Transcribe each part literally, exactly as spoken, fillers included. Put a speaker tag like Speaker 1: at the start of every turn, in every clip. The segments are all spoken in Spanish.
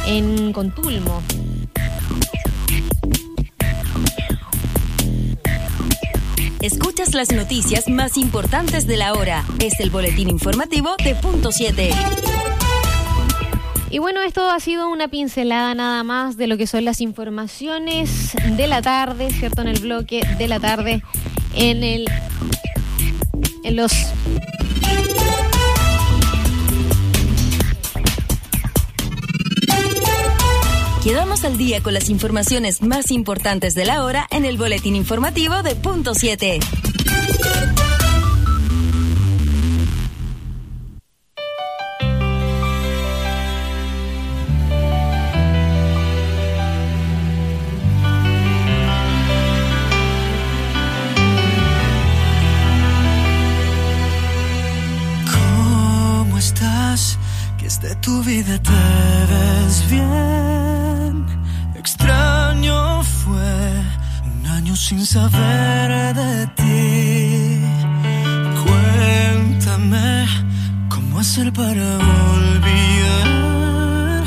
Speaker 1: en Contulmo.
Speaker 2: Escuchas las noticias más importantes de la hora. Es el boletín informativo de Punto siete.
Speaker 1: Y bueno, esto ha sido una pincelada nada más de lo que son las informaciones de la tarde, ¿cierto? En el bloque de la tarde, en el... en los...
Speaker 2: Quedamos al día con las informaciones más importantes de la hora en el boletín informativo de Punto siete.
Speaker 3: ¿Cómo estás? Que es de tu vida, te ves bien. Extraño fue un año sin saber de ti. Cuéntame cómo hacer para olvidar.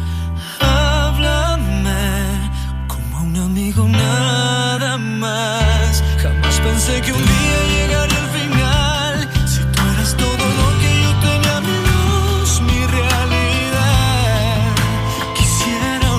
Speaker 3: Háblame como a un amigo nada más. Jamás pensé que un día llegaría al final. Si tú eras todo lo que yo tenía, mi luz, mi realidad. Quisiera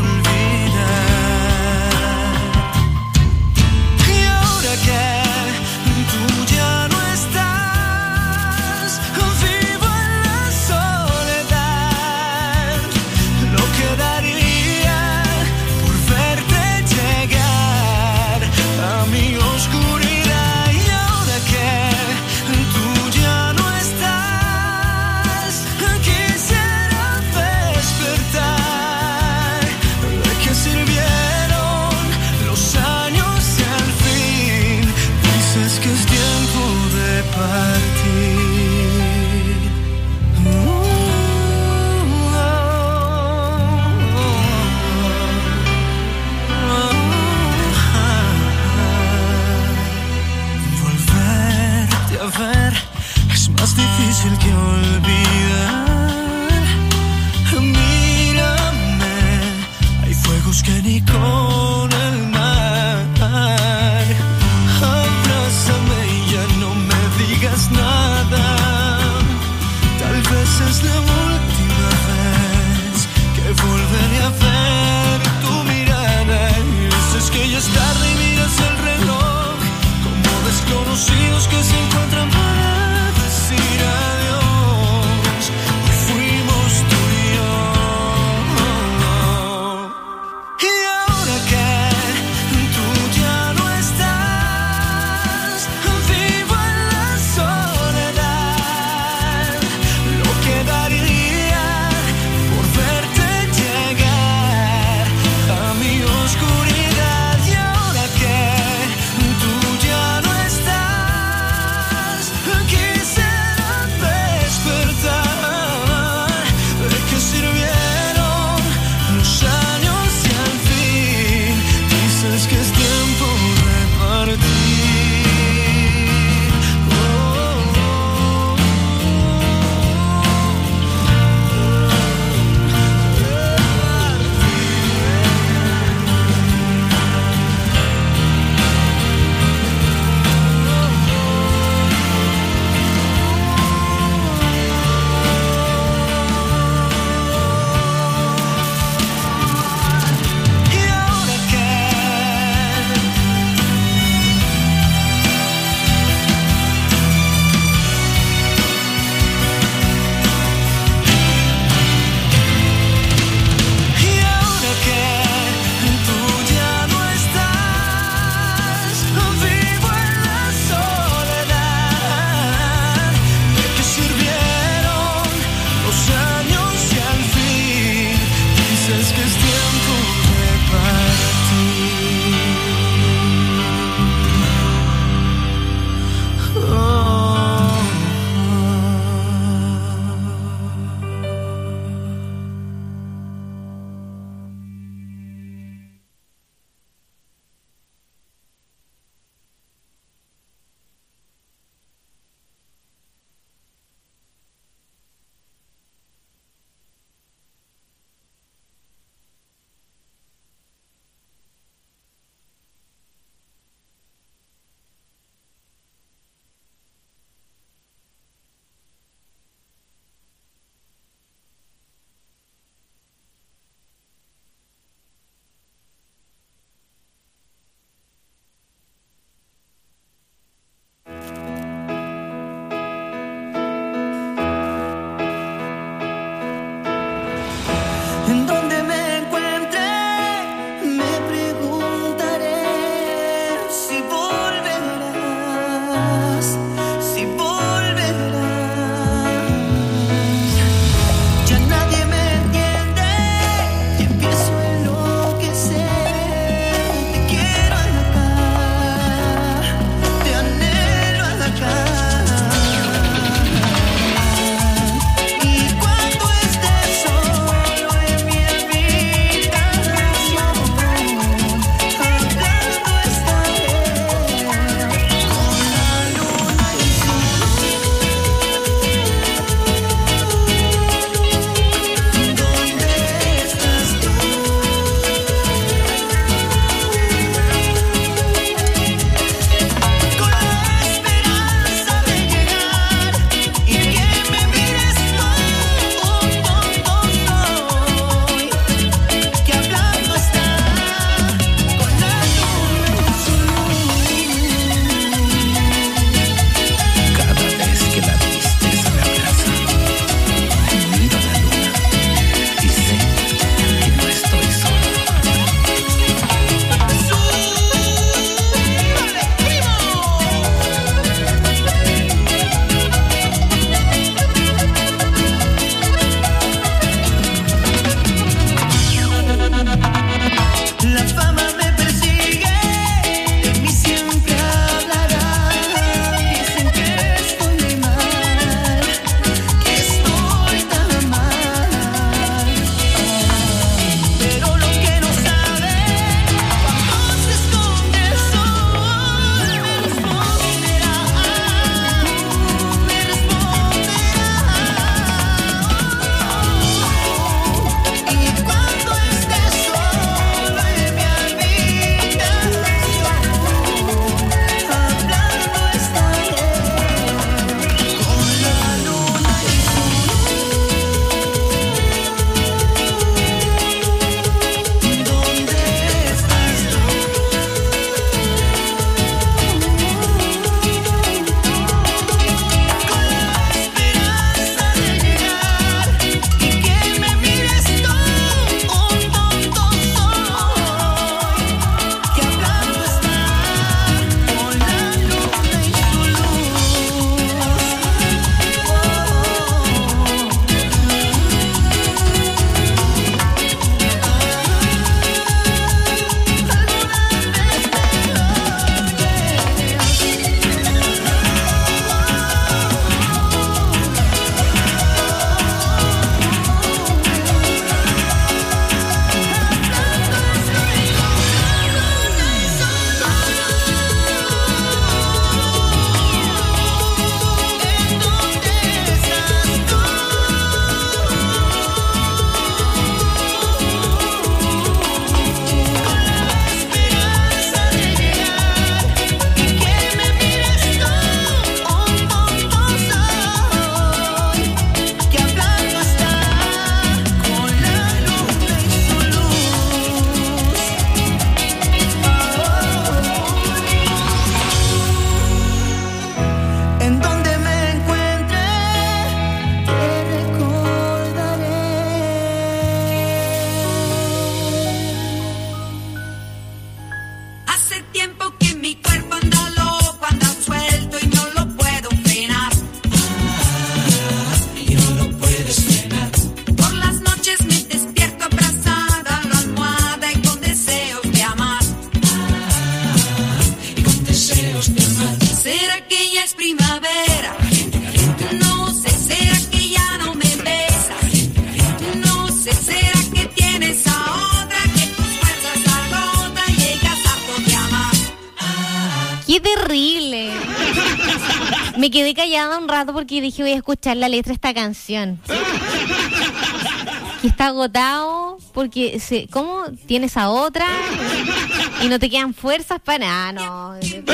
Speaker 1: terrible. Me quedé callada un rato porque dije voy a escuchar la letra de esta canción. Que está agotado porque se, ¿cómo? Tienes a otra y no te quedan fuerzas para nada, no.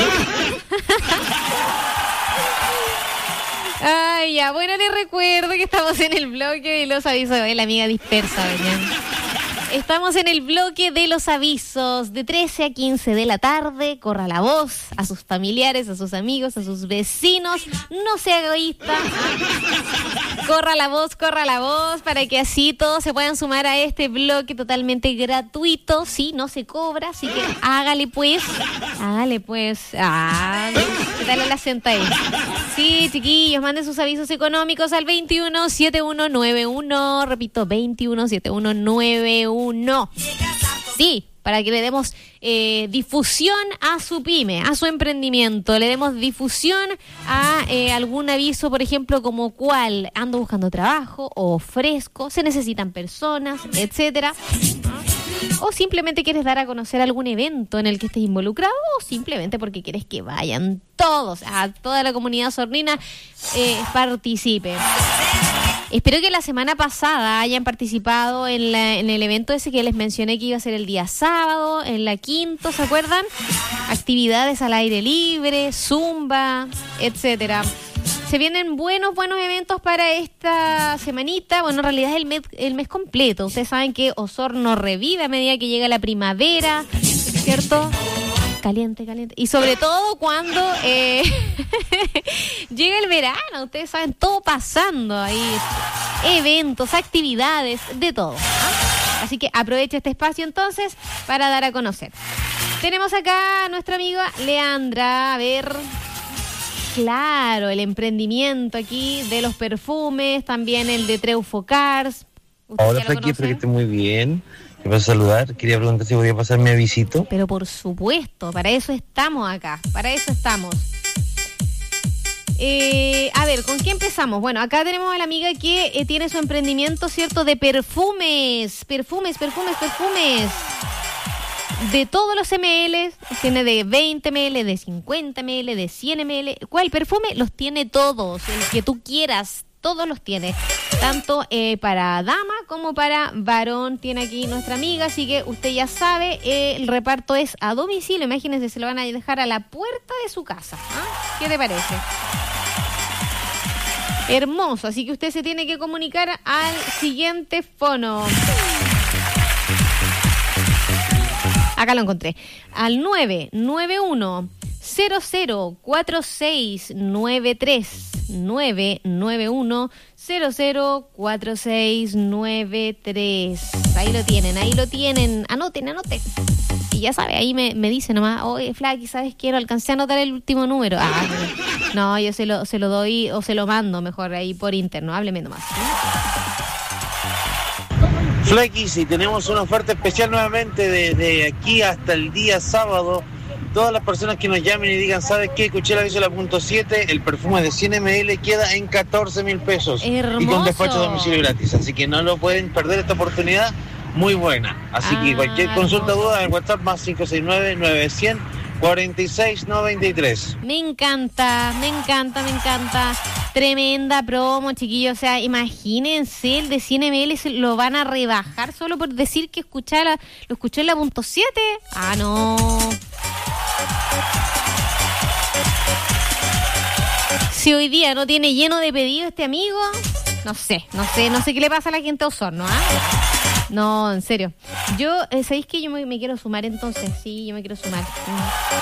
Speaker 1: Ay, ya, bueno, les recuerdo que estamos en el bloque de los avisos de la amiga dispersa, ¿verdad? Estamos en el bloque de los avisos de trece a quince de la tarde. Corra la voz a sus familiares, a sus amigos, a sus vecinos. No sea egoísta. Corra la voz, corra la voz para que así todos se puedan sumar a este bloque totalmente gratuito. Sí, no se cobra, así que hágale pues. Hágale pues. Ah, ¿qué tal el acento ahí? Sí, chiquillos, manden sus avisos económicos al veintiuno setenta y uno noventa y uno. Repito, veintiuno setenta y uno noventa y uno. Sí, para que le demos eh, difusión a su pyme, a su emprendimiento. Le demos difusión a eh, algún aviso, por ejemplo, como cuál, ando buscando trabajo, o ofrezco, se necesitan personas, etcétera. O simplemente quieres dar a conocer algún evento en el que estés involucrado, o simplemente porque quieres que vayan todos, a toda la comunidad osornina eh, participe. Espero que la semana pasada hayan participado en, la, en el evento ese que les mencioné que iba a ser el día sábado, en la Quinto, ¿se acuerdan? Actividades al aire libre, zumba, etcétera. Se vienen buenos, buenos eventos para esta semanita. Bueno, en realidad es el mes, el mes completo. Ustedes saben que Osorno revive a medida que llega la primavera, ¿cierto? Caliente, caliente. Y sobre todo cuando eh, llega el verano. Ustedes saben, todo pasando ahí. Eventos, actividades, de todo, ¿no? Así que aprovecha este espacio entonces para dar a conocer. Tenemos acá a nuestra amiga Leandra. A ver... Claro, el emprendimiento aquí de los perfumes, también el de Treufo Cars.
Speaker 4: Hola, Flaqui, espero que esté muy bien. Te paso a saludar. Quería preguntar si podía pasarme a visito.
Speaker 1: Pero por supuesto, para eso estamos acá, para eso estamos. Eh, a ver, ¿con qué empezamos? Bueno, acá tenemos a la amiga que eh, tiene su emprendimiento, ¿cierto? De perfumes, perfumes, perfumes, perfumes. De todos los mililitros, tiene de veinte mililitros, de cincuenta mililitros, de cien mililitros. ¿Cuál perfume? Los tiene todos, el que tú quieras, todos los tiene. Tanto eh, para dama como para varón tiene aquí nuestra amiga, así que usted ya sabe, eh, el reparto es a domicilio. Imagínense, se lo van a dejar a la puerta de su casa. ¿Ah? ¿Qué te parece? Hermoso, así que usted se tiene que comunicar al siguiente fono. Acá lo encontré. Al nueve nueve uno cero cero cuatro seis nueve tres. nueve nueve uno cero cero cuatro seis nueve tres. Ahí lo tienen, ahí lo tienen. Anoten, anoten. Y ya sabe, ahí me, me dice nomás, oye, Flaqui, ¿sabes qué? No alcancé a anotar el último número. Ah, no, yo se lo, se lo doy o se lo mando mejor ahí por interno. Hábleme nomás.
Speaker 4: Flaqui, si tenemos una oferta especial nuevamente desde aquí hasta el día sábado. Todas las personas que nos llamen y digan, ¿sabes qué? Escuché el aviso de la punto siete, el perfume de cien mililitros queda en catorce mil pesos.
Speaker 1: Hermoso.
Speaker 4: Y con despacho a domicilio gratis. Así que no lo pueden perder esta oportunidad, muy buena. Así ah, que cualquier consulta o duda en el WhatsApp más cinco seis nueve nueve cero cero cuarenta y seis noventa y tres.
Speaker 1: Me encanta, me encanta, me encanta. Tremenda promo, chiquillos. O sea, imagínense, el de cien mililitros lo van a rebajar solo por decir que escuchar la, lo escuchó en la punto siete. Ah, no. Si hoy día no tiene lleno de pedidos este amigo, no sé, no sé, no sé qué le pasa a la gente de Osorno, ¿ah? ¿eh? No, en serio. Yo, eh, ¿sabéis que yo me, me quiero sumar entonces? Sí, yo me quiero sumar. Mm.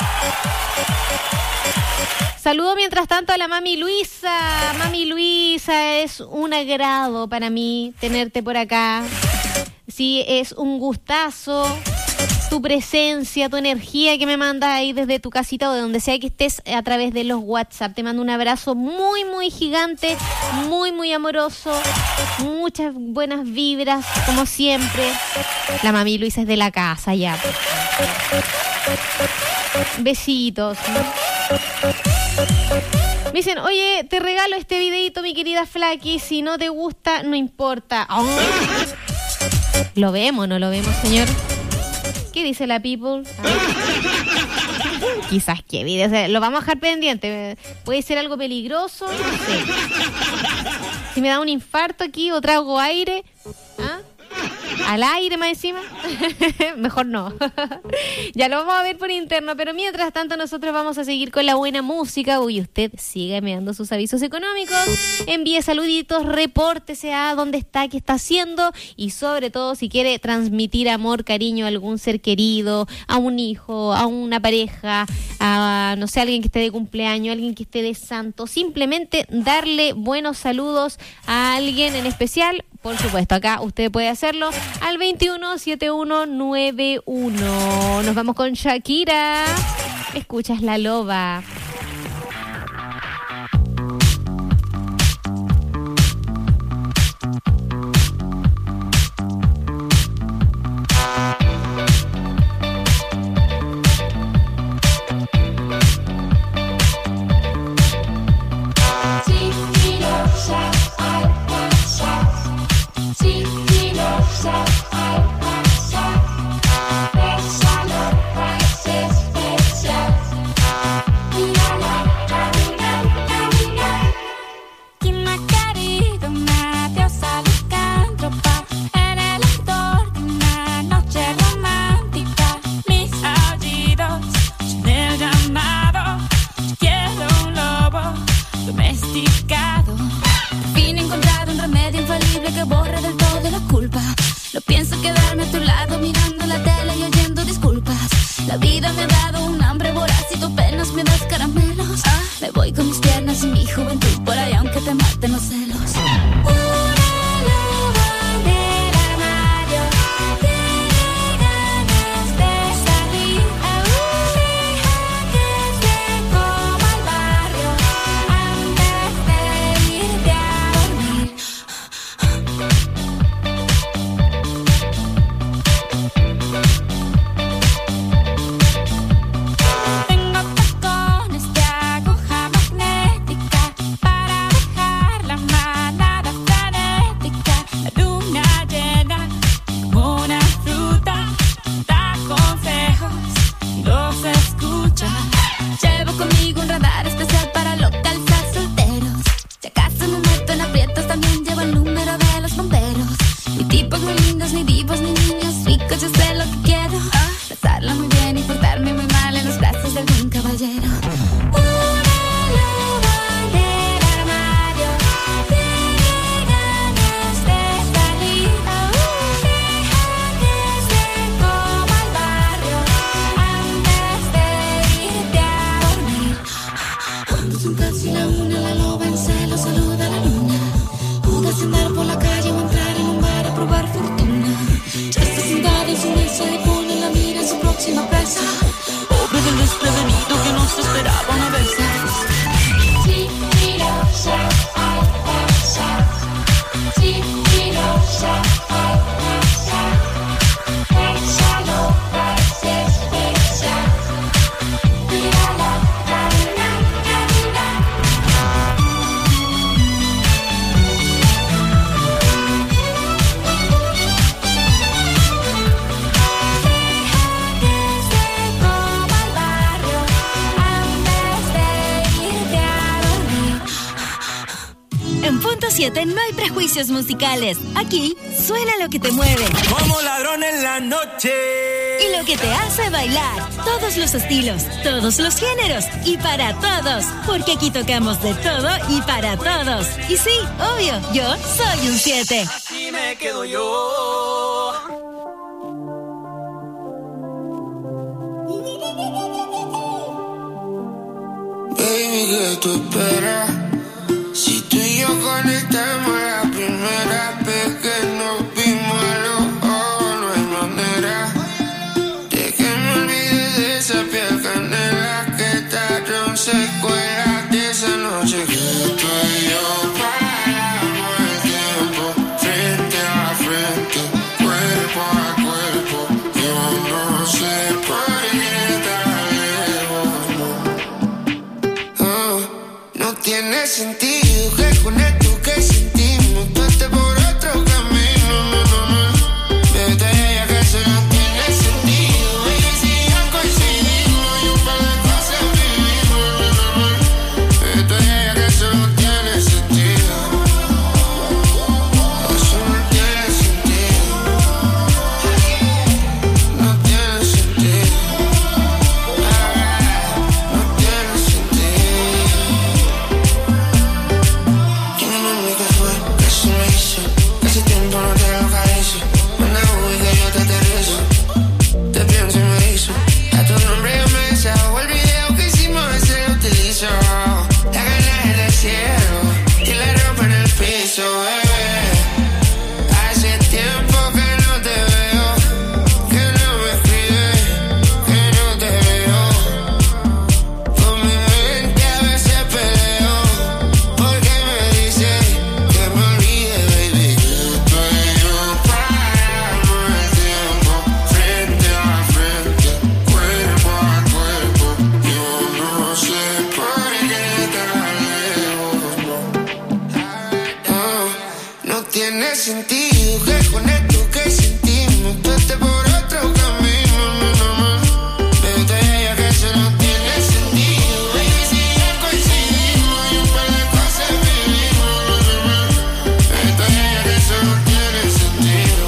Speaker 1: Saludo mientras tanto a la Mami Luisa. Mami Luisa, es un agrado para mí tenerte por acá. Sí, es un gustazo tu presencia, tu energía que me mandas ahí desde tu casita o de donde sea que estés a través de los WhatsApp. Te mando un abrazo muy, muy gigante, muy, muy amoroso, muchas buenas vibras, como siempre. La Mami Luisa es de la casa ya. Besitos. Me dicen, oye, te regalo este videito, mi querida Flaqui, si no te gusta, no importa. Oh. ¿Lo vemos, no lo vemos, señor? ¿Qué dice la people? Quizás que vida, o sea, lo vamos a dejar pendiente. Puede ser algo peligroso, no sé. Si me da un infarto aquí o trago aire, ¿ah? Al aire más encima. Mejor no. Ya lo vamos a ver por interno, pero mientras tanto nosotros vamos a seguir con la buena música. Uy, usted siga enviando sus avisos económicos, envíe saluditos, repórtese a dónde está, qué está haciendo, y sobre todo si quiere transmitir amor, cariño a algún ser querido, a un hijo, a una pareja, a no sé, alguien que esté de cumpleaños, alguien que esté de santo, simplemente darle buenos saludos a alguien en especial. Por supuesto, acá usted puede hacerlo al veintiuno setenta y uno noventa y uno. Nos vamos con Shakira. Escuchas La Loba.
Speaker 2: No hay prejuicios musicales. Aquí suena lo que te mueve.
Speaker 3: Como ladrón en la noche.
Speaker 2: Y lo que te hace bailar. Todos los estilos, todos los géneros y para todos. Porque aquí tocamos de todo y para todos. Y sí, obvio, yo soy un siete.
Speaker 3: Así me quedo yo.
Speaker 5: Baby, ¿qué tú esperas? Si tú y yo conectamos la primera vez que nos vimos a los ojos, no hay manera de que me olvide de esa piel canela que tallaron secuelas de esa noche que tú y yo paramos el tiempo frente a frente, cuerpo a cuerpo. Yo no sé por qué tan lejos, no, oh, no tiene sentido. Con esto que sentimos, tú estás por otro camino, no, no, no. Vete ya que eso no tiene sentido. Y si ya coincidimos y un par de cosas te aterrizo. Te pienso y me hizo. A tu nombre yo me desahogo. El video que hicimos ese lo utilizo. La gana en el cielo y la ropa en el piso, bebé. Hace tiempo que no te veo, que no me escribes, que no te veo. Con mi mente a veces peleo, porque me dice que me olvide, baby. Que tú y yo paramos el tiempo, frente a frente, cuerpo a cuerpo. Yo no sé por qué tan lejos, no. No, no tiene sentido que con esto que sentimos tú estés por otro camino, no, no, no. Pero te diría que eso no tiene sentido, baby, si ya coincidimos y un par de cosas vivimos, no, no, no. Pero te diría que eso no tiene sentido.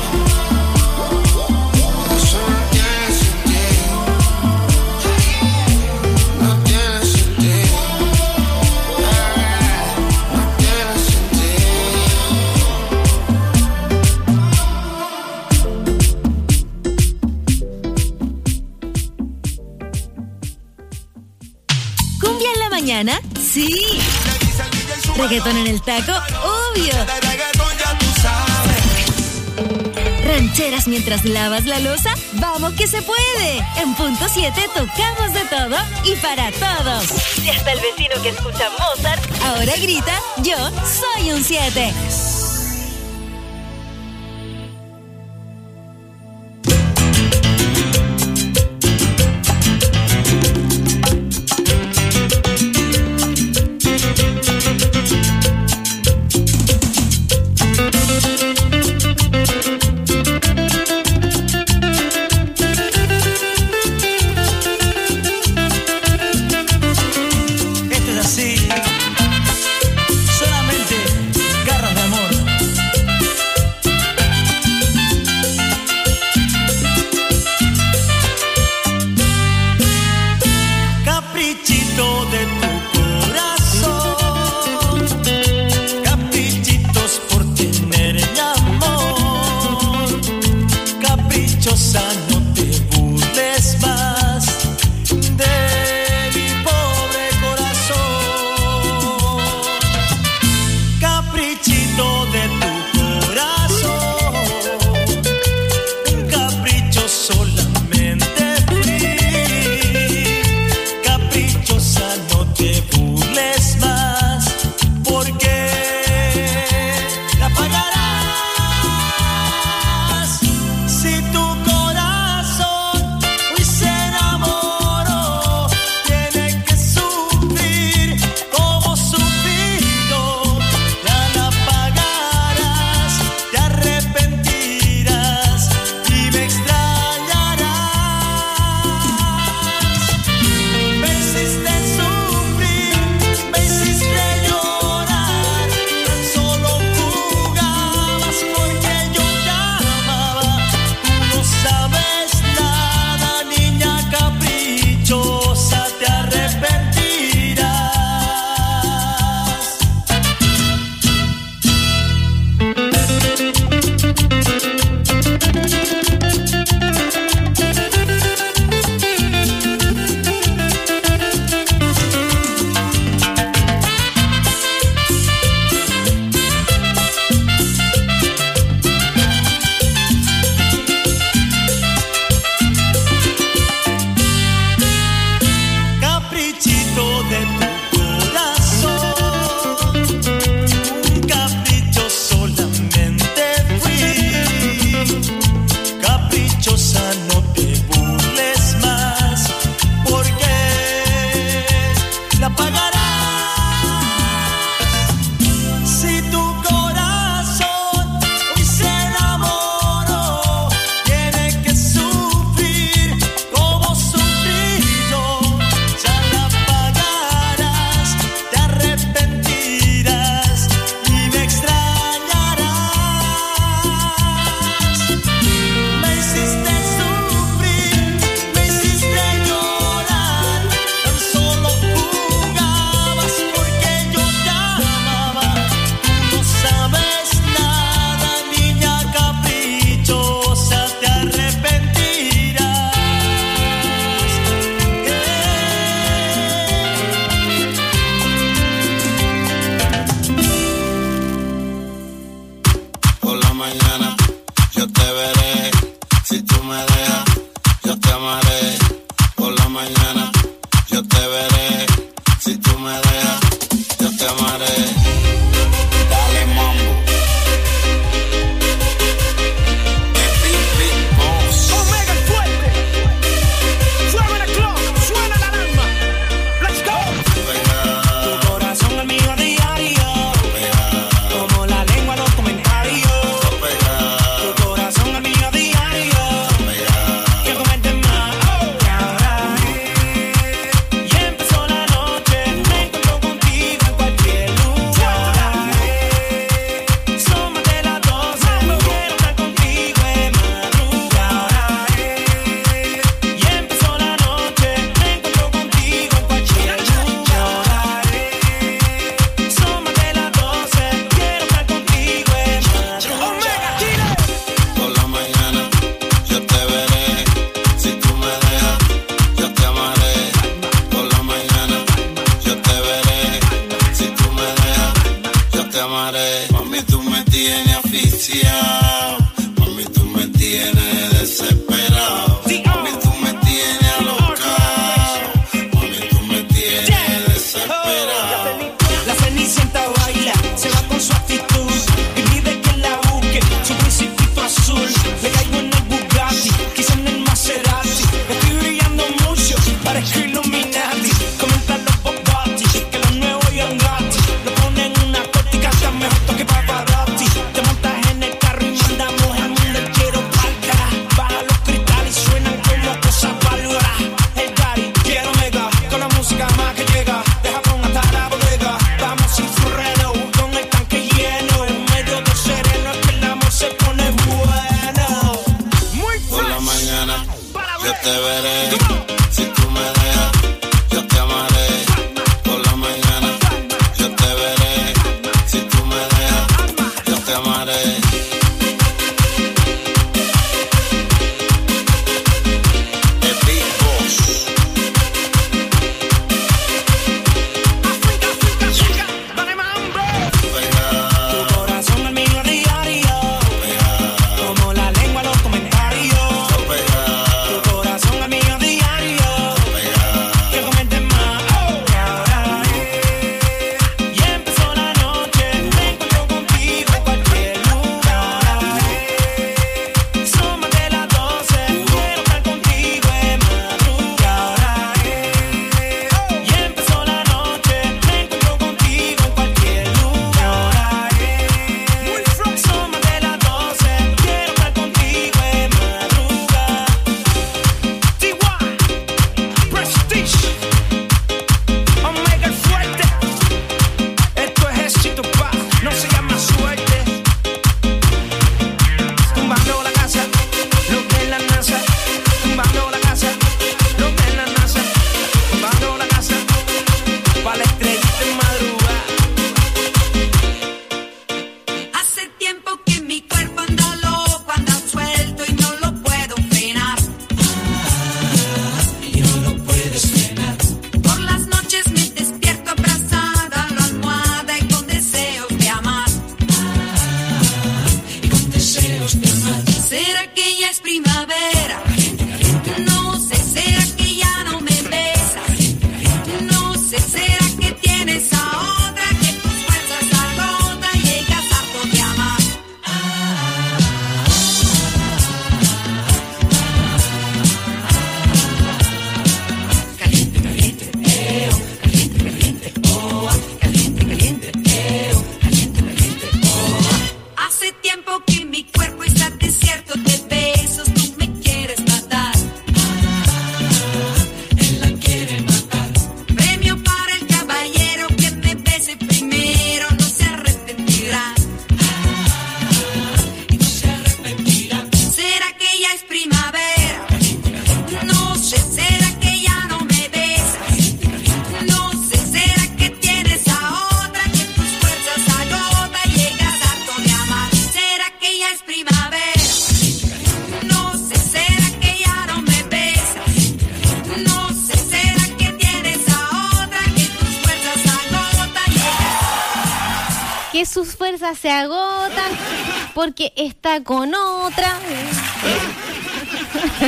Speaker 5: Eso no tiene sentido. No tiene sentido. Ah, no tiene sentido.
Speaker 2: ¿Cumbia en la mañana? Sí. ¿Reggaetón en el taco? Obvio. ¿Rancheras mientras lavas la loza? ¡Vamos que se puede! En Punto siete tocamos de todo y para todos. Y hasta el vecino que escucha Mozart ahora grita, yo soy un siete.
Speaker 3: Esto es así, solamente garras de amor. Caprichito de tu corazón, caprichitos por tener mi amor. Caprichosa, no te burles más de mi pobre corazón. Caprichito de tu corazón, un capricho solamente fui. Caprichosa, no te burles más, porque la pagarás. Si tu corazón hoy se enamoró, tiene que sufrir como sufrí yo. Ya la pagarás, te arrepentirás y me extrañarás. Me hiciste sufrir, me hiciste llorar, tan solo jugabas porque yo te amaba. Tú no sabes nada, niña caprichosa, te arrepentirás. Caprichito de tu corazón, un capricho solamente fui. Caprichosa, no te burles más, porque la pagarás. Si tu corazón hoy se enamoró, tiene que sufrir como sufrí yo. Ya la pagarás, te arrepentirás y me extrañarás. Me hiciste sufrir,
Speaker 5: si tú me dejas, yo te amaré. Por la mañana, yo te veré. Si tú me dejas, yo te amaré. Dale mambo. The Big Big Boss.
Speaker 6: Omega el fuerte. Suena el clock, suena la alarma. Let's go.
Speaker 5: Pega,
Speaker 6: Tu corazón es mío a diario.
Speaker 5: pega,
Speaker 6: Como la lengua los comentarios.
Speaker 5: pega,
Speaker 6: Tu corazón es mío a diario.
Speaker 5: pega.
Speaker 6: Que comenten más. Que ahora es. Y empezó la noche. Me encuentro contigo en cualquier lugar. Son más de las doce. Quiero estar contigo en madrugada. Y empezó la noche. Me encuentro contigo en cualquier lugar. Son más de las doce. Quiero estar contigo en madrugada. Omega Chile.
Speaker 5: Por la mañana, yo te veré. Si tú me dejas, yo te amaré. Por la mañana, yo te veré. Si tú me dejas, yo te amaré. Mami, tú me tienes asfixiado. Mami, tú me tienes desesperado. Mami, tú me tienes alocado. Mami, tú me tienes desesperado.
Speaker 6: La Cenicienta baila, se va con su actitud y pide que la busque, su principito azul. Le caigo en el Bugatti, quizá en el Maserati. Estoy brillando mucho, parezco Illuminati. Comentan los Bogatti, que los nuevos Young Gatti. Lo ponen en una corte y cantan mejor que Pavarotti. Te montas en el carro y mandamos al mundo entero pa'l cara. Baja los cristales y suenan como cosas válvulas. El Gary, quiero mega, con la música más que llega. Deja con hasta la bodega, vamos sin freno, con el tanque lleno. En medio de sereno es que el amor se pone bueno. Muy
Speaker 5: Por la
Speaker 6: fresh.
Speaker 5: mañana, yo te veré. Si tú me dejas, yo te amaré. Por la mañana, yo te veré. Si tú me dejas, yo te amaré. The Big Boss.
Speaker 6: África, África, África, dale mambo.
Speaker 5: Pega,
Speaker 6: Tu corazón es mío a diario,
Speaker 5: pega,
Speaker 6: como la lengua los comentarios.
Speaker 5: pega,
Speaker 6: Tu corazón es mío a diario.
Speaker 5: pega.
Speaker 6: Que comenten más. Que ahora es. Y empezó la noche. Me encuentro contigo en cualquier lugar. Son más de las doce. Quiero estar contigo en madrugada. Y empezó la noche. Me encuentro contigo en cualquier lugar. Muy fresh. Son más de las doce. Quiero estar contigo en madrugada. T Y Prestige, Omega el fuerte. Esto es éxito, pa, no se llama suerte. Tumbando la casa, lo que es la NASA. Tumbando la casa, lo que es la NASA. Tumbando la casa, pa' la estrellita en madrugada.
Speaker 7: Hace tiempo que mi cuerpo anda loco, anda suelto y no lo puedo frenar. Y no lo puedes frenar. Por las noches me despierto abrazada a la almohada y con deseos de amar. Y con deseos de amar. ¿Será que ya es primavera? No sé, ¿será que ya no me besas? No sé, ¿será que tienes a otra que tus fuerzas agotan y llegas harto de amar? Caliente, caliente, eh, oh, caliente, caliente, oh, ah, caliente, caliente, eh, oh, caliente, caliente, oh, ah. Hace tiempo que mi cuerpo está desierto de besos, tú me quieres matar. Él la quiere matar. Premio para el caballero que me bese primero, no se arrepentirá. Y no se arrepentirá. ¿Será que ya es primavera? No sé, ¿será que ya no me besas? No sé, ¿será que tienes a otra que tus fuerzas agota y llegas harto de amar? ¿Será que ya es primavera? No sé, ¿será que ya no me besas? No sé, ¿será que tienes a otra que tus fuerzas agota y llegas?
Speaker 1: Que sus fuerzas se agotan porque está con otra.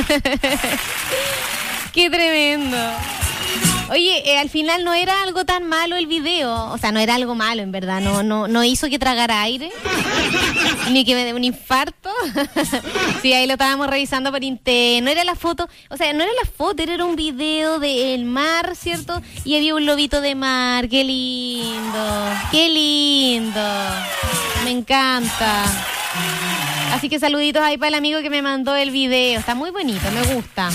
Speaker 1: Qué tremendo. Oye, eh, al final no era algo tan malo el video. O sea, no era algo malo, en verdad. No, no, no hizo que tragara aire. Ni que me dé un infarto. Sí, ahí lo estábamos revisando por internet. No era la foto. O sea, no era la foto, era un video del mar, ¿cierto? Y había un lobito de mar. Qué lindo. Qué lindo. Me encanta. Así que saluditos ahí para el amigo que me mandó el video. Está muy bonito, me gusta.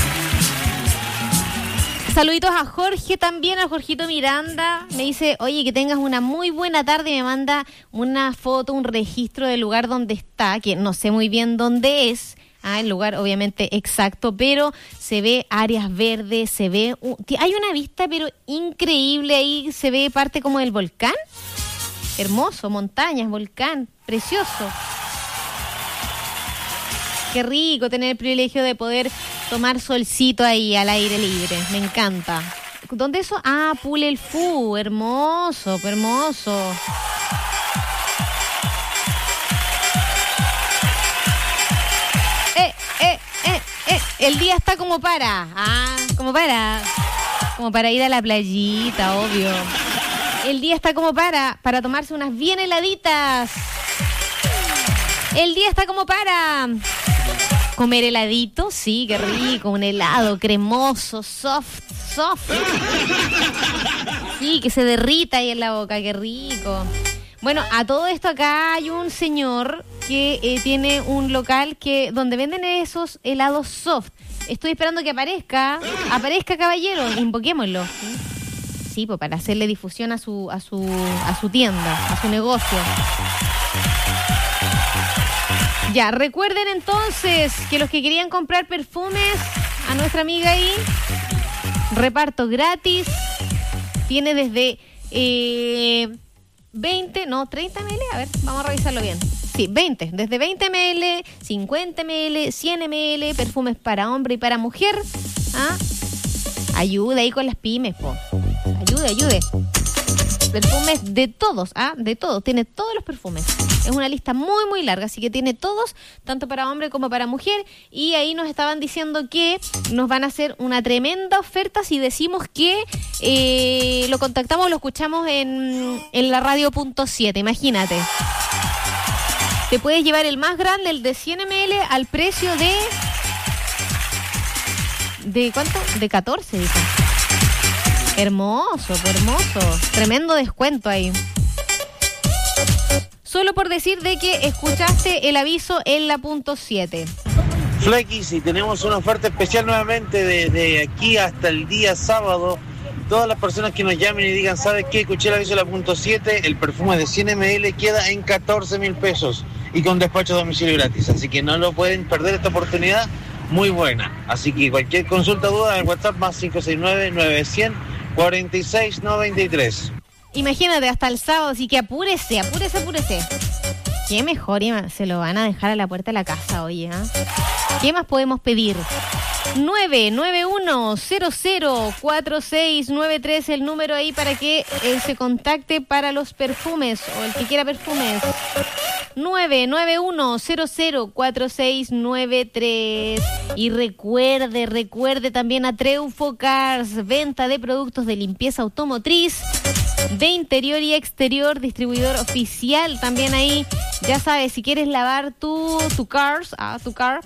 Speaker 1: Saluditos a Jorge también, a Jorgito Miranda. Me dice, oye, que tengas una muy buena tarde. Y me manda una foto, un registro del lugar donde está, que no sé muy bien dónde es. Ah, el lugar obviamente exacto, pero se ve áreas verdes, se ve... Uh, hay una vista pero increíble ahí, se ve parte como del volcán. Hermoso, montañas, volcán, precioso. Qué rico tener el privilegio de poder tomar solcito ahí al aire libre. Me encanta. ¿Dónde eso? Ah, Pule el Fu. Hermoso, hermoso. Eh, eh, eh, eh. El día está como para. Ah, como para. Como para ir a la playita, obvio. El día está como para. Para tomarse unas bien heladitas. El día está como para... comer heladito, sí, qué rico, un helado cremoso, soft, soft. Sí, que se derrita ahí en la boca, qué rico. Bueno, a todo esto acá hay un señor que eh, tiene un local que donde venden esos helados soft. Estoy esperando que aparezca, aparezca caballero, invoquémoslo. Sí, pues para hacerle difusión a su, a su, a su tienda, a su negocio. Ya, recuerden entonces que los que querían comprar perfumes a nuestra amiga ahí, reparto gratis, tiene desde eh, veinte, no, treinta mililitros, a ver, vamos a revisarlo bien. Sí, veinte, desde veinte mililitros, cincuenta mililitros, cien mililitros, perfumes para hombre y para mujer. ¿Ah? Ayude ahí con las pymes, po. Ayude, ayude. Perfumes de todos, ¿ah? De todos, tiene todos los perfumes. Es una lista muy, muy larga, así que tiene todos, tanto para hombre como para mujer. Y ahí nos estaban diciendo que nos van a hacer una tremenda oferta si decimos que eh, lo contactamos, lo escuchamos en, en la radio punto siete, imagínate. Te puedes llevar el más grande, el de cien mililitros, al precio de... ¿De cuánto? De catorce, dicen. Hermoso, hermoso. Tremendo descuento ahí. Solo por decir de que escuchaste el aviso en la punto siete.
Speaker 4: Flequis, y tenemos una oferta especial nuevamente de, de aquí hasta el día sábado. Todas las personas que nos llamen y digan, ¿sabes qué? Escuché el aviso de la punto siete, el perfume de cien mililitros queda en catorce mil pesos y con despacho a domicilio gratis. Así que no lo pueden perder esta oportunidad, muy buena. Así que cualquier consulta, duda, en el WhatsApp más cinco seis nueve, nueve cero cero, cuarenta y seis noventa y tres.
Speaker 1: Imagínate, hasta el sábado, así que apúrese, apúrese, apúrese. Qué mejor, se lo van a dejar a la puerta de la casa, oye, ¿eh? ¿Qué más podemos pedir? nueve nueve uno cero cero cuatro seis nueve tres, el número ahí para que eh, se contacte para los perfumes, o el que quiera perfumes. nueve nueve uno cero cero cuatro seis nueve tres. Y recuerde, recuerde también a Treufo Cars, venta de productos de limpieza automotriz, de interior y exterior, distribuidor oficial también ahí. Ya sabes, si quieres lavar tu, tu cars, ah, tu car,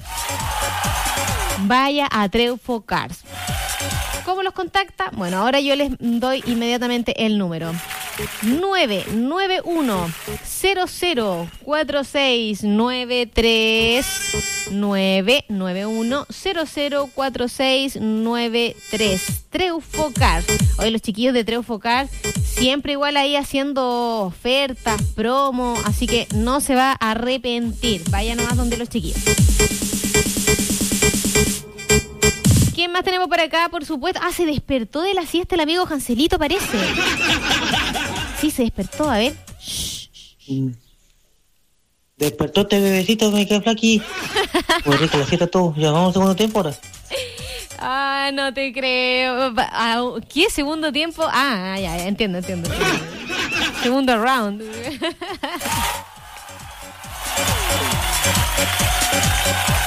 Speaker 1: vaya a Treufo Cars. ¿Cómo los contacta? Bueno, ahora yo les doy inmediatamente el número. nueve nueve uno cero cero cuatro seis nueve tres. nueve nueve uno cero cero cuatro seis nueve tres. Treufo Cars. Hoy los chiquillos de Treufo Cars siempre igual ahí haciendo ofertas, promo, así que no se va a arrepentir. Vaya nomás donde los chiquillos. ¿Quién más tenemos por acá? Por supuesto. Ah, se despertó de la siesta el amigo Janselito, parece. Sí, se despertó, a ver.
Speaker 8: Mm. Despertó este bebecito, me quedé aquí. Pues rico, la siesta todo. Ya vamos al segundo tiempo ahora.
Speaker 1: Ah, no te creo. ¿Qué? ¿Segundo tiempo? Ah, ya, ya, entiendo, entiendo. entiendo. Segundo round.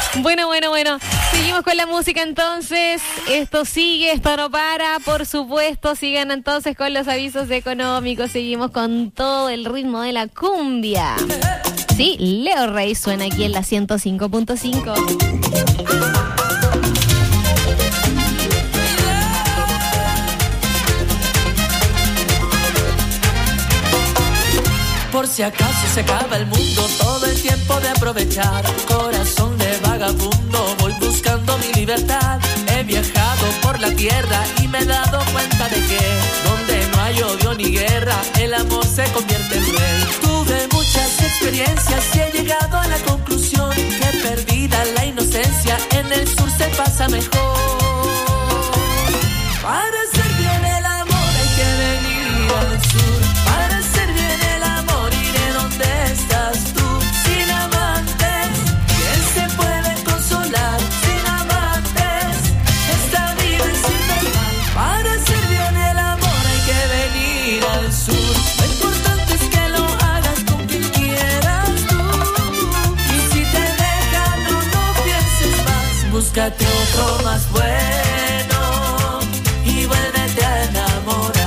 Speaker 1: Bueno, bueno, bueno. Seguimos con la música entonces. Esto sigue, esto no para. Por supuesto, sigan entonces con los avisos económicos. Seguimos con todo el ritmo de la cumbia. Sí, Leo Rey suena aquí en la ciento cinco punto cinco.
Speaker 9: Por si acaso se acaba el mundo, todo el tiempo de aprovechar. Corazón de vagabundo, voy buscando mi libertad. He viajado por la tierra y me he dado cuenta de que donde no hay odio ni guerra, el amor se convierte en rey. Tuve muchas experiencias y he llegado a la conclusión que perdida la inocencia, en el sur se pasa mejor. Para hacer bien el amor hay que venir al sur. Para hacer bien el amor iré donde estás tú. Sin amantes, ¿quién se puede consolar? Sin amantes, esta vida es infernal. Para hacer bien el amor hay que venir al sur. Lo importante es que lo hagas con quien quieras tú. Y si te dejan, no, no pienses más. Búscate otro más bueno y vuélvete a enamorar.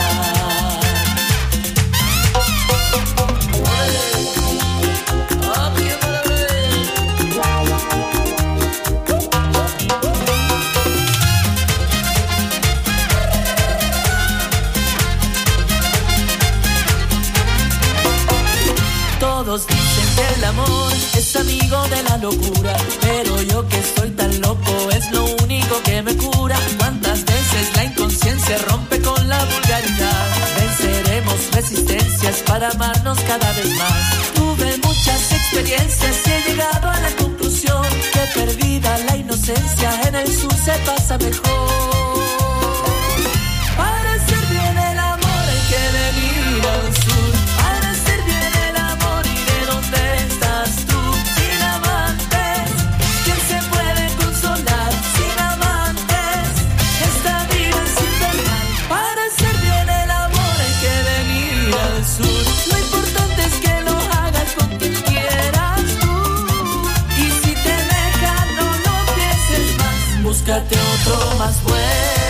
Speaker 9: Todos dicen que el amor es amigo de la locura, pero yo que estoy tan loco es lo único que me cura. Cuántas veces la inconsciencia rompe con la vulgaridad. Venceremos resistencias para amarnos cada vez más. Tuve muchas experiencias y he llegado a la conclusión que perdida la inocencia, en el sur se pasa mejor. Para hacer bien el amor hay que venir al sur. Para hacer bien el amor iré donde estás tú. Sin amantes, ¿quién se puede consolar? Sin amantes, esta vida es infernal. Para hacer bien el amor hay que venir al sur. Lo importante es que lo hagas con quien quieras tú. Y si te dejan, no, no pienses más. Búscate otro más bueno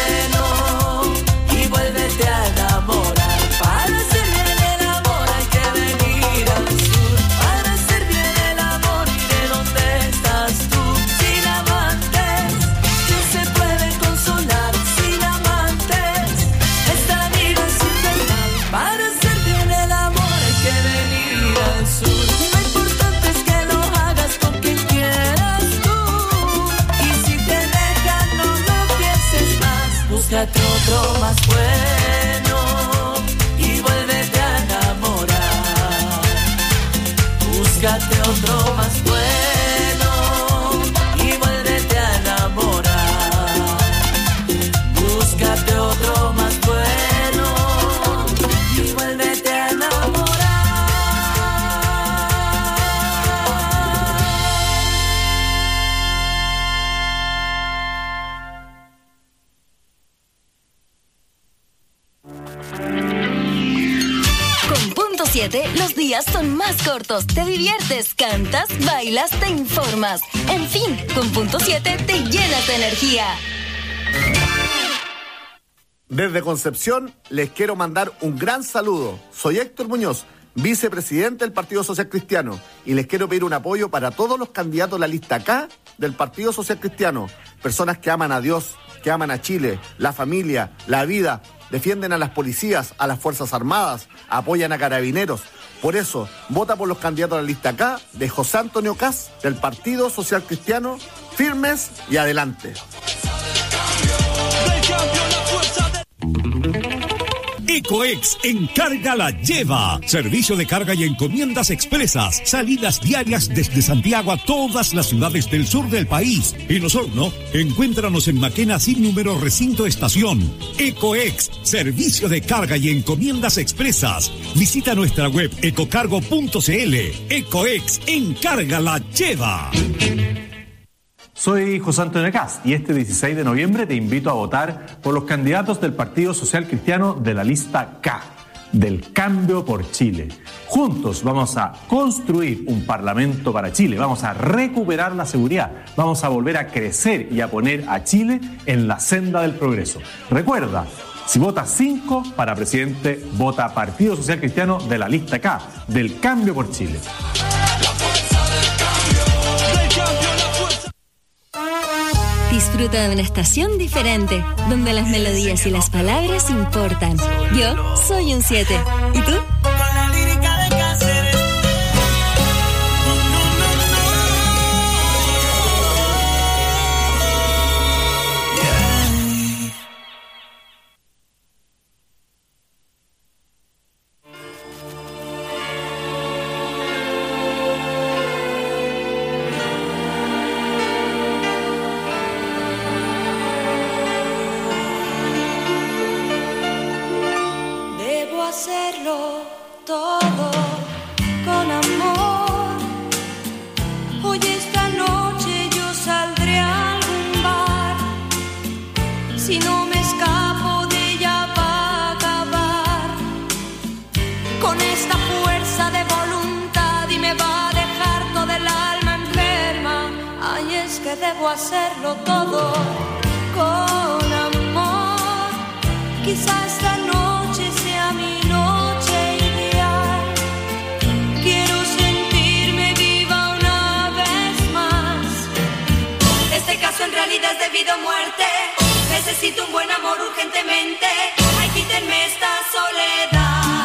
Speaker 9: y vuélvete a enamorar. Para hacer bien el amor hay que venir al sur. Para hacer bien el amor iré donde estás tú. Sin amantes, ¿quién se puede consolar? Sin amantes, esta vida es infernal. Para hacer bien el amor hay que venir al sur. Lo importante es que lo hagas con quien quieras tú. Y si te dejan, no, no pienses más. Búscate otro más bueno y vuélvete a enamorar. Búscate otro más bueno y vuélvete a enamorar. Búscate otro más bueno y vuélvete a enamorar.
Speaker 2: Con punto siete, los días son más cortos. Te diviertes, cantas, bailas, te informas. En fin, con punto siete te llenas de energía.
Speaker 10: Desde Concepción les quiero mandar un gran saludo. Soy Héctor Muñoz, vicepresidente del Partido Social Cristiano, y les quiero pedir un apoyo para todos los candidatos de la lista K del Partido Social Cristiano. Personas que aman a Dios, que aman a Chile, la familia, la vida, defienden a las policías, a las Fuerzas Armadas, apoyan a carabineros. Por eso, vota por los candidatos a la lista K de José Antonio Kast del Partido Social Cristiano. Firmes y adelante.
Speaker 11: Ecoex Encarga la Lleva. Servicio de carga y encomiendas expresas. Salidas diarias desde Santiago a todas las ciudades del sur del país. En Osorno, encuéntranos en Maquena sin número recinto estación. Ecoex, servicio de carga y encomiendas expresas. Visita nuestra web ecocargo punto cl. Ecoex Encarga la Lleva.
Speaker 12: Soy José Antonio Kast y este dieciséis de noviembre te invito a votar por los candidatos del Partido Social Cristiano de la lista K. del Cambio por Chile. Juntos vamos a construir un Parlamento para Chile, vamos a recuperar la seguridad, vamos a volver a crecer y a poner a Chile en la senda del progreso. Recuerda, si vota cinco para presidente, vota Partido Social Cristiano de la lista K, del Cambio por Chile.
Speaker 2: Disfruta de una estación diferente, donde las melodías y las palabras importan. Yo soy un siete. ¿Y tú?
Speaker 6: Con la lírica de Cáceres.
Speaker 7: Debo hacerlo todo con amor. Hoy esta noche yo saldré a algún bar. Si no me escapo de ella va a acabar con esta fuerza de voluntad y me va a dejar toda el alma enferma. Ay, es que debo hacerlo todo con amor. Quizá esta noche sea mi noche ideal. Quiero sentirme viva una vez más. Este caso en realidad es debido a muerte. Necesito un buen amor urgentemente. Ay, quítenme esta soledad.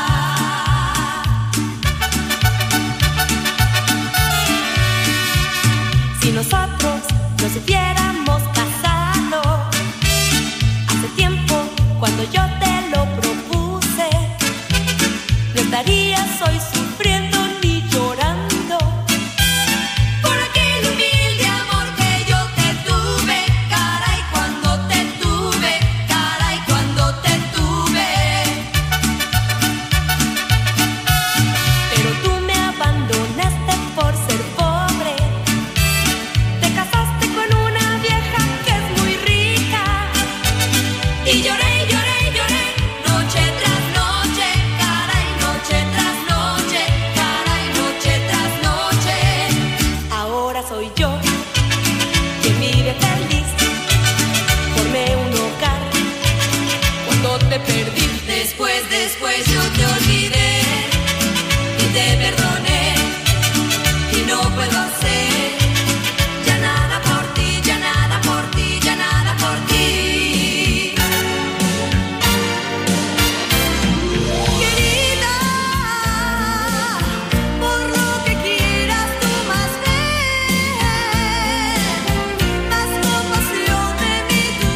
Speaker 7: Si nosotros nos hubiéramos casado hace tiempo, cuando yo te lo propuse, no estarías hoy sufriendo ni llorando por aquel humilde amor que yo te tuve. Caray, cuando te tuve, caray, cuando te tuve. Pero tú me abandonaste por ser pobre. Te casaste con una vieja que es muy rica. Y lloré, lloré, lloré, noche tras noche, caray, noche tras noche, caray, noche tras noche. Ahora soy yo quien vive feliz. Formé un hogar cuando te perdí. Después, después yo te olvidé y te perdoné. Y no puedo hacer ya nada por ti, ya nada por ti, ya nada por ti. Querida, por lo que quieras tú más ven, más compasión de mí tú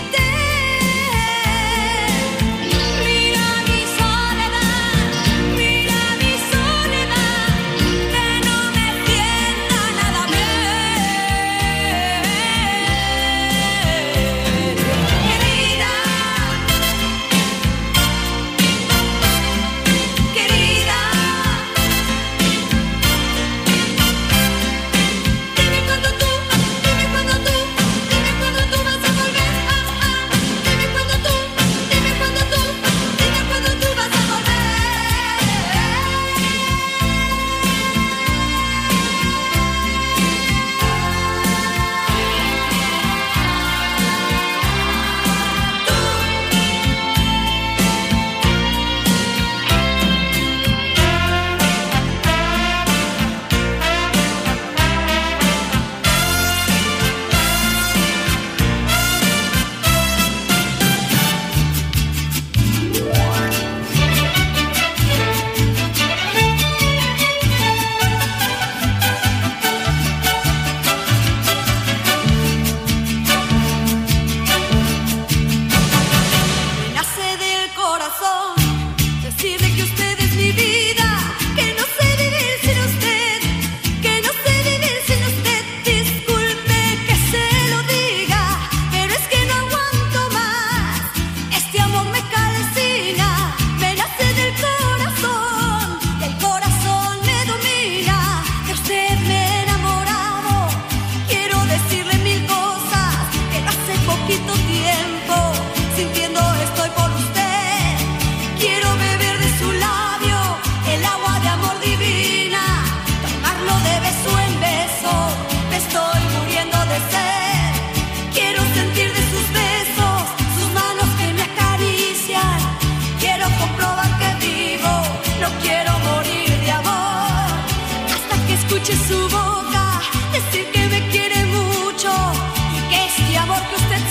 Speaker 7: ten. Mira mi soledad, mira mi soledad, que no me sienta nada bien. Querida, querida, dime cuándo tú, dime cuándo tú, dime cuándo tú vas a volver. Ah, ah, dime cuándo tú, dime cuándo tú, dime cuándo tú vas a volver. Me nace del corazón decirle que usted es mi vida, que no sé vivir sin usted, que no sé vivir sin usted. Disculpe que se lo diga, pero es que no aguanto más. Este amor me calcina, me nace del corazón, y el corazón me domina. De usted me he enamorado, quiero decirle mil cosas, pero hace poquito tiempo sintiendo estoy por usted. Quiero beber de su lado.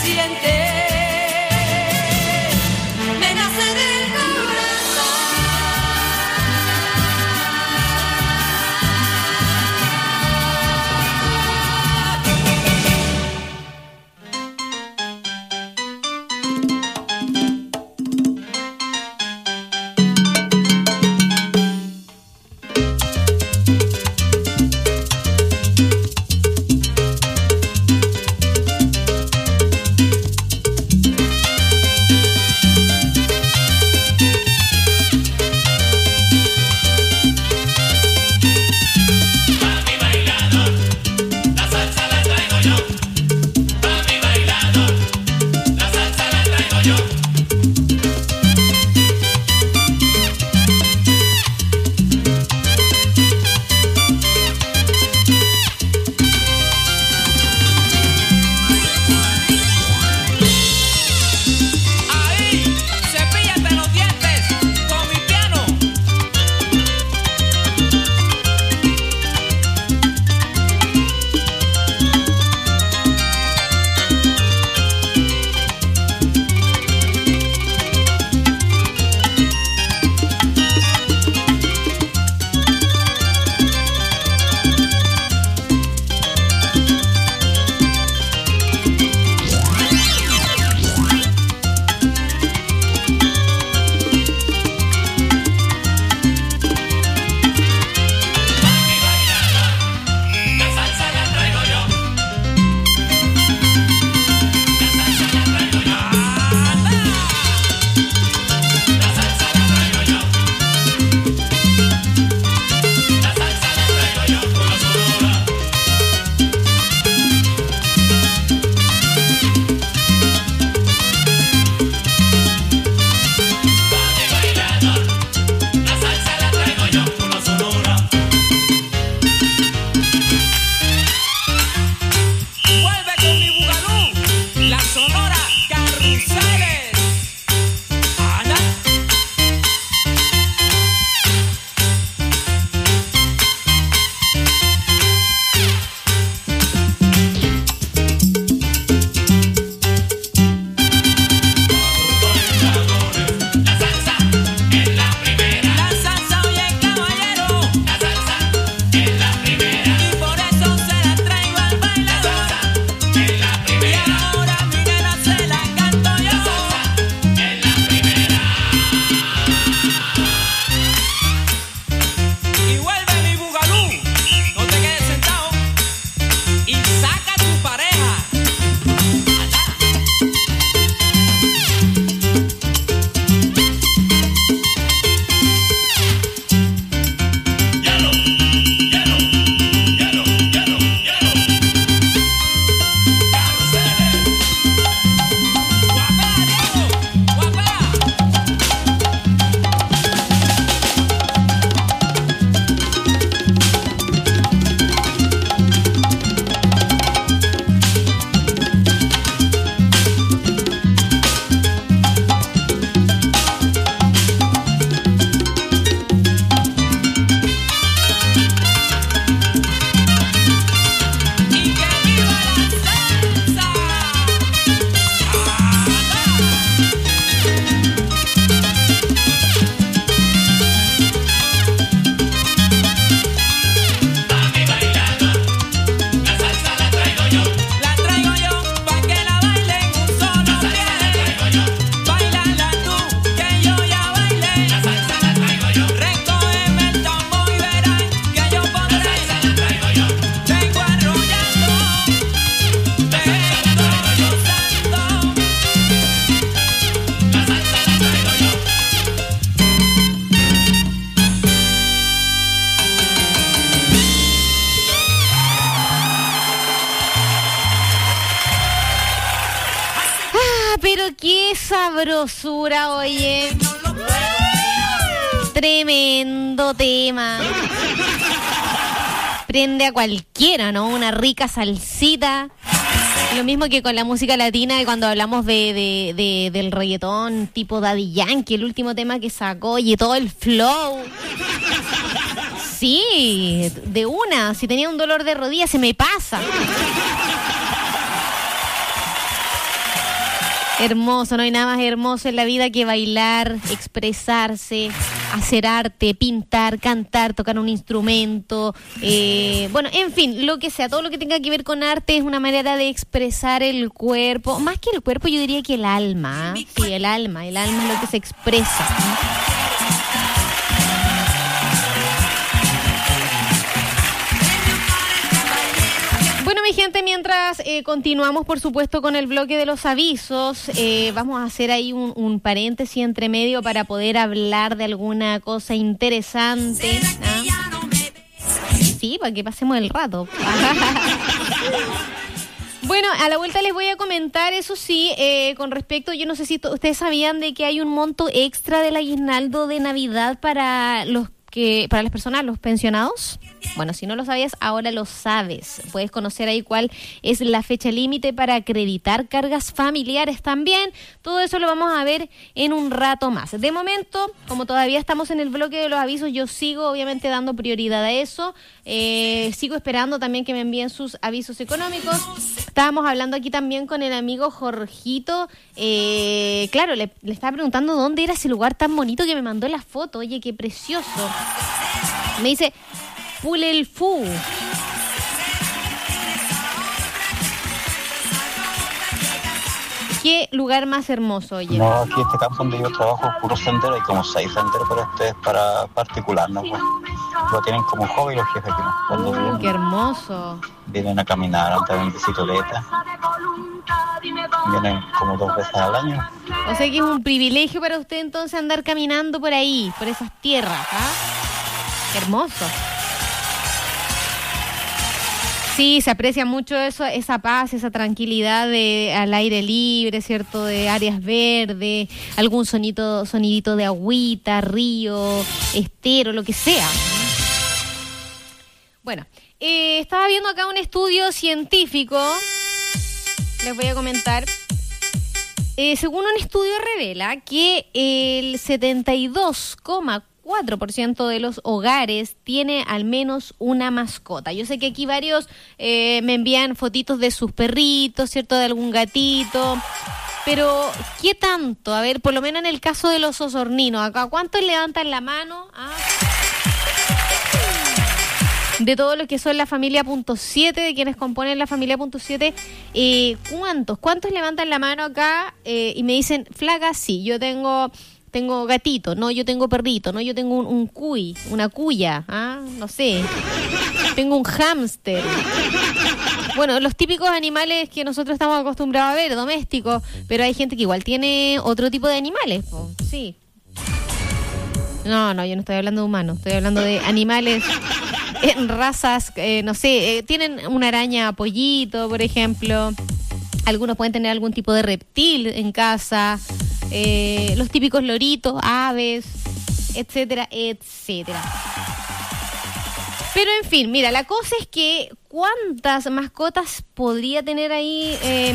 Speaker 7: siente, me nace del
Speaker 1: qué sabrosura, oye. Tremendo tema. Prende a cualquiera, ¿no? Una rica salsita. Lo mismo que con la música latina, y cuando hablamos de, de, de, del reggaetón tipo Daddy Yankee, el último tema que sacó, y todo el flow. Sí, de una. Si tenía un dolor de rodilla, se me pasa. Hermoso, no hay nada más hermoso en la vida que bailar, expresarse, hacer arte, pintar, cantar, tocar un instrumento, eh, bueno, en fin, lo que sea, todo lo que tenga que ver con arte es una manera de expresar el cuerpo, más que el cuerpo yo diría que el alma, ¿eh? Sí, el alma, el alma es lo que se expresa. Bueno, mi gente, mientras eh, continuamos, por supuesto, con el bloque de los avisos, eh, vamos a hacer ahí un, un paréntesis entre medio para poder hablar de alguna cosa interesante. ¿Ah? Sí, para que pasemos el rato. Bueno, a la vuelta les voy a comentar, eso sí, eh, con respecto, yo no sé si ustedes sabían de que hay un monto extra del aguinaldo de Navidad para los que para las personas, los pensionados. Bueno, si no lo sabías, ahora lo sabes. Puedes conocer ahí cuál es la fecha límite para acreditar cargas familiares también. Todo eso lo vamos a ver en un rato más. De momento, como todavía estamos en el bloque de los avisos, yo sigo obviamente dando prioridad a eso. Eh, sigo esperando también que me envíen sus avisos económicos. Estábamos hablando aquí también con el amigo Jorgito. Eh, claro, le, le estaba preguntando dónde era ese lugar tan bonito que me mandó la foto. Oye, qué precioso. Me dice Pulelfu. ¿Qué lugar más hermoso, oye?
Speaker 13: No, aquí este campo donde yo trabajo, puro sendero, hay como seis senderos, pero este es para particular, ¿no? Pues, lo tienen como hobby los jefes que no. Cuando
Speaker 1: Uh,
Speaker 13: vienen,
Speaker 1: qué hermoso.
Speaker 13: vienen a caminar, andan en bicicleta, vienen como dos veces al año.
Speaker 1: O sea que es un privilegio para usted entonces andar caminando por ahí, por esas tierras, ¿ah? Qué hermoso. Sí, se aprecia mucho eso, esa paz, esa tranquilidad de al aire libre, ¿cierto? De áreas verdes, algún sonito, sonidito de agüita, río, estero, lo que sea. Bueno, eh, estaba viendo acá un estudio científico, les voy a comentar. Eh, según un estudio revela que el setenta y dos coma cuatro por ciento de los hogares tiene al menos una mascota. Yo sé que aquí varios eh, me envían fotitos de sus perritos, ¿cierto? De algún gatito. Pero, ¿qué tanto? A ver, por lo menos en el caso de los osorninos, acá, ¿cuántos levantan la mano? Ah. De todo lo que son la familia punto siete, de quienes componen la familia punto siete, eh, ¿cuántos? ¿Cuántos levantan la mano acá eh, y me dicen, flaca, sí, yo tengo... Tengo gatito, no, yo tengo perrito, no, yo tengo un, un cuy, una cuya, ¿ah? No sé. Tengo un hámster. Bueno, los típicos animales que nosotros estamos acostumbrados a ver, domésticos, pero hay gente que igual tiene otro tipo de animales, po. Sí. No, no, yo no estoy hablando de humanos, estoy hablando de animales en razas, eh, no sé, eh, tienen una araña pollito, por ejemplo. Algunos pueden tener algún tipo de reptil en casa. Eh, los típicos loritos, aves, etcétera, etcétera. Pero en fin, mira, la cosa es que ¿cuántas mascotas podría tener ahí eh,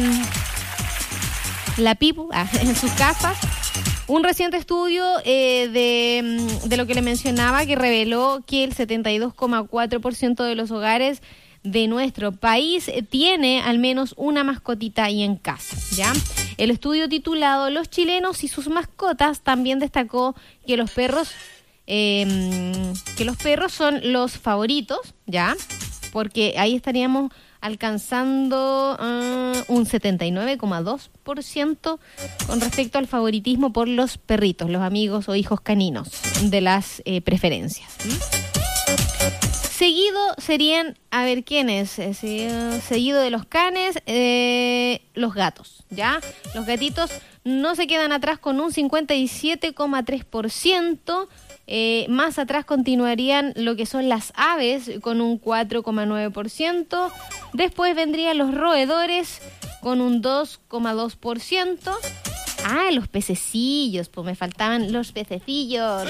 Speaker 1: la Pipu ah, en sus casas? Un reciente estudio eh, de, de lo que le mencionaba que reveló que el setenta y dos coma cuatro por ciento de los hogares de nuestro país tiene al menos una mascotita ahí en casa, ¿ya? El estudio titulado Los chilenos y sus mascotas también destacó que los perros eh, que los perros son los favoritos, ¿ya? Porque ahí estaríamos alcanzando uh, un setenta y nueve coma dos por ciento con respecto al favoritismo por los perritos, los amigos o hijos caninos de las eh, preferencias. ¿Mm? Seguido serían, a ver, ¿quiénes? Eh, seguido, seguido de los canes, eh, los gatos, ¿ya? Los gatitos no se quedan atrás con un cincuenta y siete coma tres por ciento. Eh, más atrás continuarían lo que son las aves con un cuatro coma nueve por ciento. Después vendrían los roedores con un dos coma dos por ciento. Ah, los pececillos, pues me faltaban los pececillos.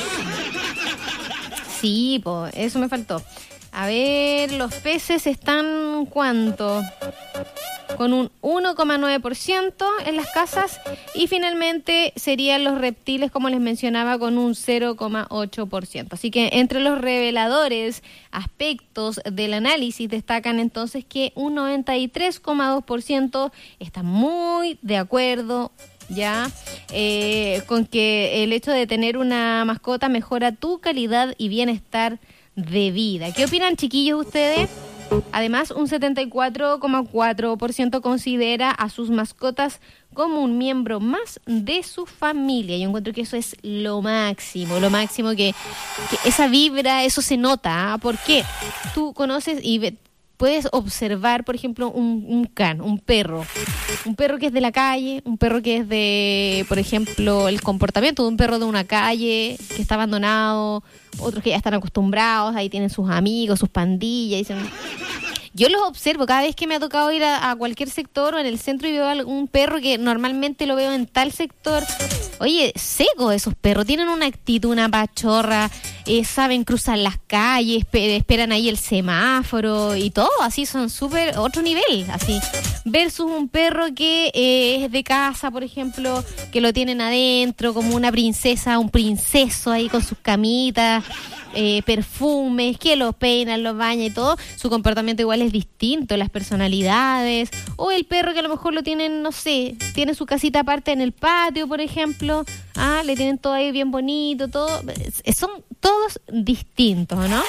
Speaker 1: Sí, pues eso me faltó. A ver, los peces están, ¿cuánto? Con un uno coma nueve por ciento en las casas. Y finalmente serían los reptiles, como les mencionaba, con un cero coma ocho por ciento. Así que entre los reveladores aspectos del análisis destacan entonces que un noventa y tres coma dos por ciento está muy de acuerdo ya, eh, con que el hecho de tener una mascota mejora tu calidad y bienestar de vida. ¿Qué opinan, chiquillos, ustedes? Además, un setenta y cuatro coma cuatro por ciento considera a sus mascotas como un miembro más de su familia. Yo encuentro que eso es lo máximo, lo máximo que, que esa vibra, eso se nota. ¿eh? ¿Por qué? Tú conoces y ve, puedes observar, por ejemplo, un, un can, un perro. Un perro que es de la calle, un perro que es de, por ejemplo, el comportamiento de un perro de una calle que está abandonado, otros que ya están acostumbrados, ahí tienen sus amigos, sus pandillas. Dicen... Yo los observo cada vez que me ha tocado ir a, a cualquier sector o en el centro y veo algún perro que normalmente lo veo en tal sector. Oye, seco esos perros, tienen una actitud, una pachorra, eh, saben cruzar las calles, esper- esperan ahí el semáforo y todo, así son súper otro nivel, así. Versus un perro que eh, es de casa, por ejemplo, que lo tienen adentro como una princesa, un princeso ahí con sus camitas, eh, perfumes, que los peinan, los baña y todo. Su comportamiento igual es distinto, las personalidades, o el perro que a lo mejor lo tienen, no sé, tiene su casita aparte en el patio, por ejemplo, ah, le tienen todo ahí bien bonito, todo, son todos distintos, ¿no?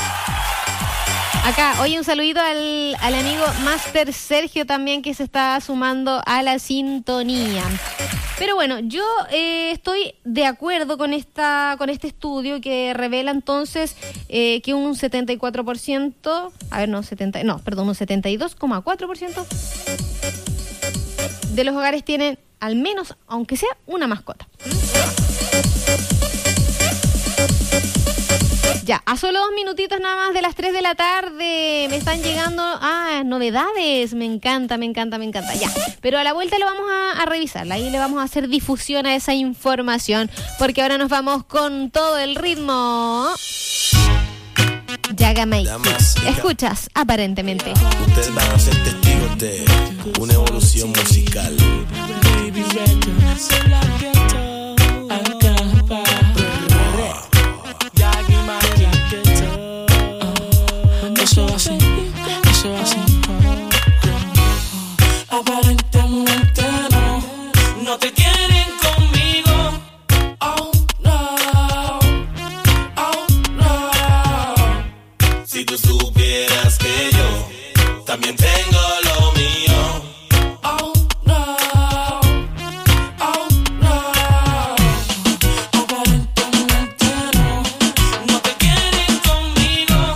Speaker 1: Acá, oye, un saludito al, al amigo Master Sergio también, que se está sumando a la sintonía. Pero bueno, yo eh, estoy de acuerdo con esta con este estudio que revela entonces eh, que un setenta y cuatro por ciento, a ver, no, setenta, no, perdón, un setenta y dos coma cuatro por ciento de los hogares tienen al menos, aunque sea, una mascota. Ya, a solo dos minutitos nada más de las tres de la tarde me están llegando ah, novedades, me encanta, me encanta, me encanta, ya. Pero a la vuelta lo vamos a, a revisar, ahí le vamos a hacer difusión a esa información, porque ahora nos vamos con todo el ritmo. Yagamay, escuchas, aparentemente.
Speaker 14: Ustedes van a ser testigos de una evolución musical.
Speaker 6: Eso así, eso así. Aparentemente no, no te quieren conmigo. Oh no, oh no.
Speaker 14: Si tú supieras que yo también tengo lo mío.
Speaker 6: Oh no, oh no. Aparentemente no, no te quieren conmigo.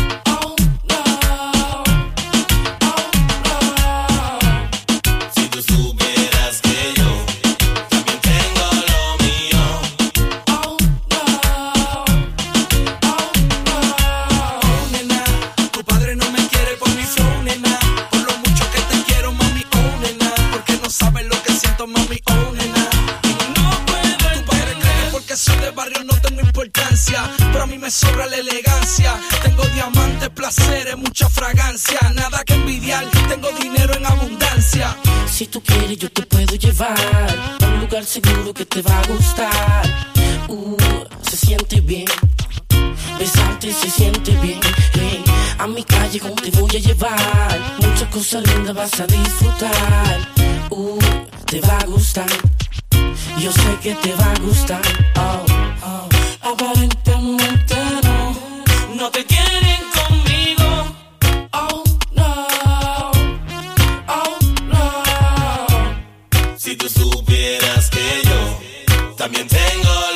Speaker 14: Si tú supieras que yo también tengo lo mío.
Speaker 6: Oh no, oh no. Nena, tu padre no me quiere por mi flow, nena. Por lo mucho que te quiero, mami, oh nena. Porque no sabes lo que siento, mami, oh nena. Y no puedo, tu padre cree que porque soy de barrio no tengo importancia. Pero a mí me sobra la elegancia. Tengo diamantes, placeres, mucha fragancia. Nada que envidiar, tengo dinero en abundancia.
Speaker 15: Si tú quieres yo te puedo llevar a un lugar seguro que te va a gustar. Uh, se siente bien, besarte se siente bien. Hey, a mi calle como te voy a llevar, muchas cosas lindas vas a disfrutar. Uh, te va a gustar, yo sé que te va a gustar. Oh, oh.
Speaker 6: Aparentemente no, no te quieren conmigo. Oh no, oh no.
Speaker 14: Si tú supieras que yo también tengo